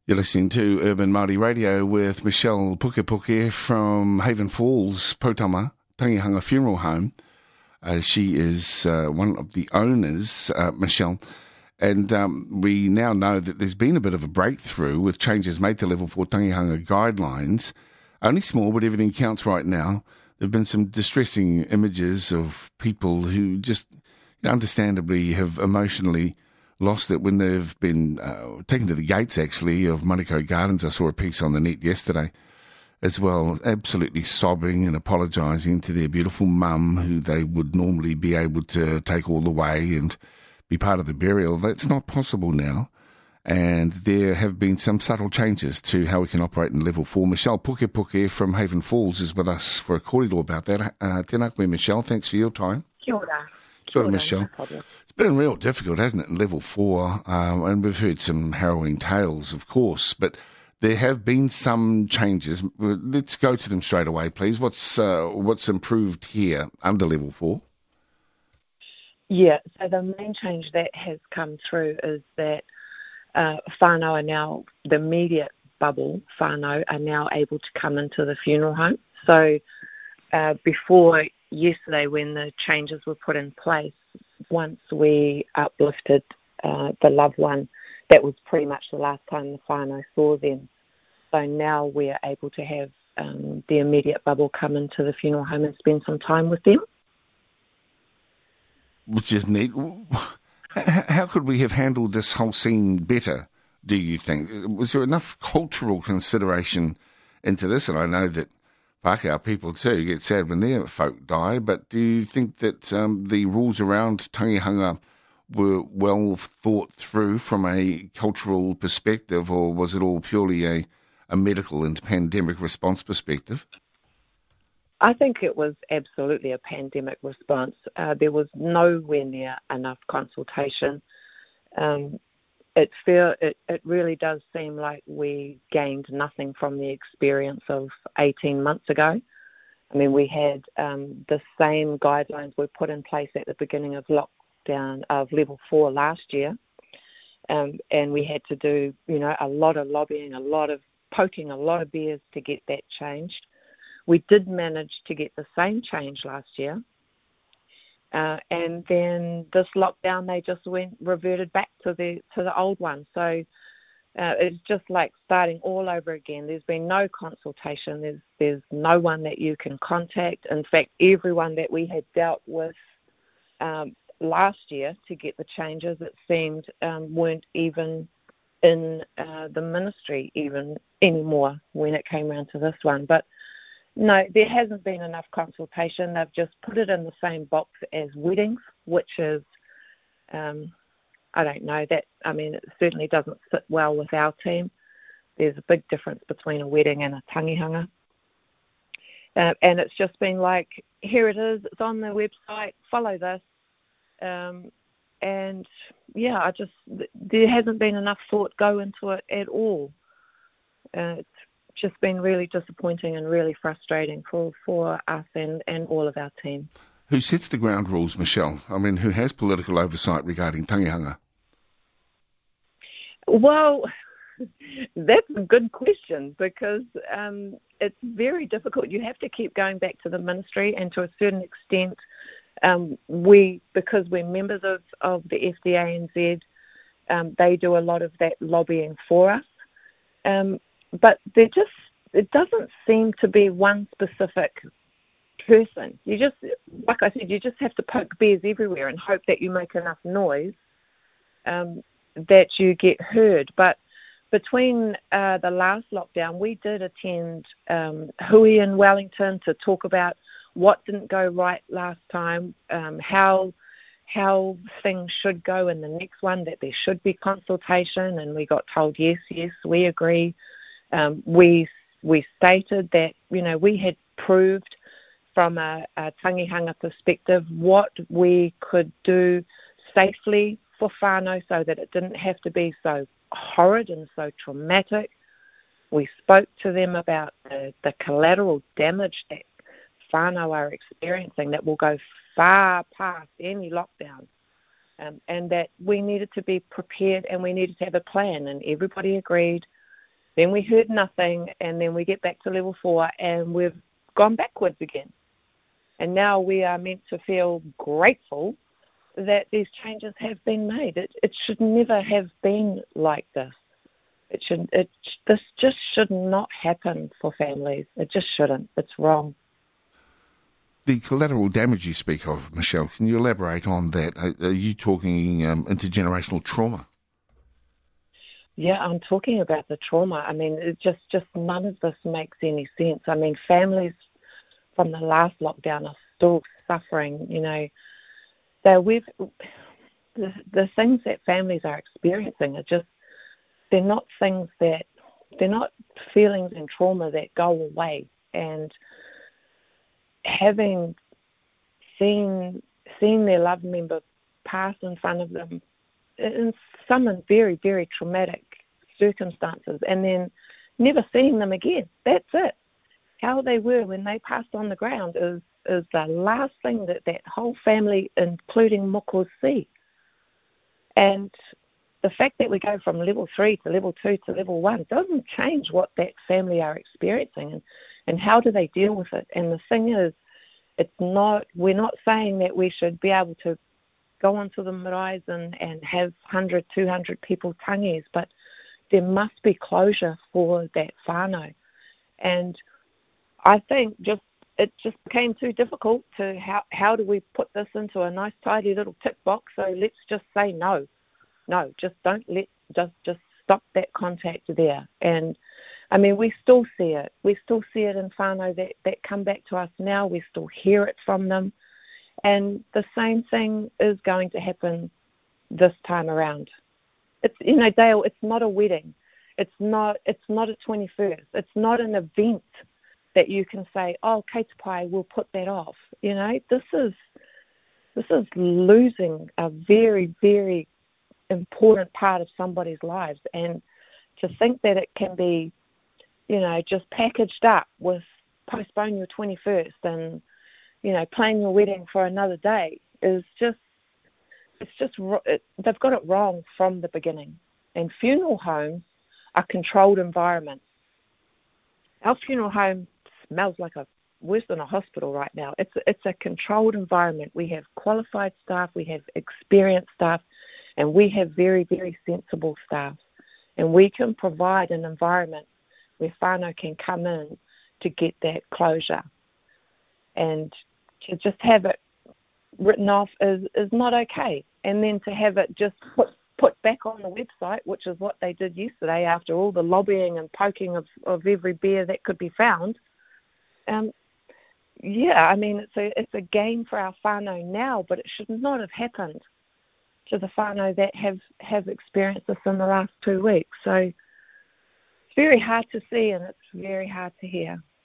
You're listening to Urban Māori Radio with Michelle Pukepuke from Haven Falls, Potama, Tangihanga Funeral Home. She is one of the owners, Michelle, and we now know that there's been a bit of a breakthrough with changes made to Level 4 Tangihanga guidelines. Only small, but everything counts right now. There have been some distressing images of people who just understandably have emotionally lost it when they've been taken to the gates, actually, of Manukau Gardens. I saw a piece on the net yesterday as well, absolutely sobbing and apologising to their beautiful mum, who they would normally be able to take all the way and be part of the burial. That's not possible now. And there have been some subtle changes to how we can operate in Level 4. Michelle Pukepuke from Haven Falls is with us for a kōrero about that. Tēnā koe, Michelle. Thanks for your time. Kia ora. Kia ora, Michelle. No, it's been real difficult, hasn't it, in Level 4? And we've heard some harrowing tales, of course, but there have been some changes. Let's go to them straight away, please. What's improved here under Level 4? Yeah, so the main change that has come through is that whānau are now, the immediate bubble whānau are now able to come into the funeral home. So before yesterday, when the changes were put in place, once we uplifted the loved one, that was pretty much the last time the whānau saw them. So now we're able to have the immediate bubble come into the funeral home and spend some time with them. Which is neat. How could we have handled this whole scene better, do you think? Was there enough cultural consideration into this? And I know that Pākehā people too get sad when their folk die, but do you think that the rules around tangihanga were well thought through from a cultural perspective, or was it all purely a medical and pandemic response perspective? I think it was absolutely a pandemic response. There was nowhere near enough consultation. It really does seem like we gained nothing from the experience of 18 months ago. I mean, we had the same guidelines were put in place at the beginning of lockdown of Level 4 last year, and we had to do, a lot of lobbying, a lot of poking a lot of bears to get that changed. We did manage to get the same change last year. And then this lockdown, they just reverted back to the old one. So it's just like starting all over again. There's been no consultation. There's no one that you can contact. In fact, everyone that we had dealt with last year to get the changes, it seemed, weren't even in the ministry even anymore when it came around to this one. But no, there hasn't been enough consultation. They've just put it in the same box as weddings, which is, I don't know, it certainly doesn't sit well with our team. There's a big difference between a wedding and a tangihanga. And it's just been like, here it is, it's on the website, follow this. And yeah, there hasn't been enough thought go into it at all. It's just been really disappointing and really frustrating for us and all of our team. Who sets the ground rules, Michelle? I mean, who has political oversight regarding tangihanga? Well, that's a good question because it's very difficult. You have to keep going back to the ministry, and to a certain extent, because we're members of the FDANZ, they do a lot of that lobbying for us. But it doesn't seem to be one specific person. You just, like I said, you just have to poke bears everywhere and hope that you make enough noise that you get heard. But between the last lockdown, we did attend Hui in Wellington to talk about what didn't go right last time, how things should go in the next one, that there should be consultation, and we got told, yes, we agree. We stated that, we had proved from a tangihanga perspective what we could do safely for whānau so that it didn't have to be so horrid and so traumatic. We spoke to them about the collateral damage that whānau are experiencing that will go far past any lockdown, and that we needed to be prepared and we needed to have a plan, and everybody agreed. Then we heard nothing, and then we get back to level 4, and we've gone backwards again. And now we are meant to feel grateful that these changes have been made. It should never have been like this. This just should not happen for families. It just shouldn't. It's wrong. The collateral damage you speak of, Michelle, can you elaborate on that? Are you talking intergenerational trauma? Yeah, I'm talking about the trauma. I mean, it just none of this makes any sense. I mean, families from the last lockdown are still suffering. You know, the things that families are experiencing are just, they're not feelings and trauma that go away. And having seen their loved member pass in front of them in some very, very traumatic circumstances, and then never seeing them again. That's it. How they were when they passed on the ground is the last thing that whole family, including mokos, see. And the fact that we go from level 3 to level 2 to level 1 doesn't change what that family are experiencing and how do they deal with it. And the thing is, we're not saying that we should be able to go onto the maraes and have 100, 200 people tangis, but there must be closure for that whānau. And I think it just became too difficult to how do we put this into a nice tidy little tick box, so let's just say no, just just stop that contact there. And I mean, we still see it in whānau that come back to us now. We still hear it from them, and the same thing is going to happen this time around. It's, you know, Dale, it's not a wedding. It's not a 21st. It's not an event that you can say, oh, Kei Te Pai, we'll put that off. You know, this is losing a very, very important part of somebody's lives. And to think that it can be, you know, just packaged up with postpone your 21st and, you know, plan your wedding for another day is just, they've got it wrong from the beginning. And funeral homes are controlled environments. Our funeral home smells like worse than a hospital right now. It's a controlled environment. We have qualified staff, we have experienced staff, and we have very, very sensible staff. And we can provide an environment where whānau can come in to get that closure. And to just have it written off is not okay. And then to have it just put back on the website, which is what they did yesterday after all the lobbying and poking of every bear that could be found. Yeah, I mean, it's a gain for our whānau now, but it should not have happened to the whānau that have experienced this in the last 2 weeks. So it's very hard to see and it's very hard to hear.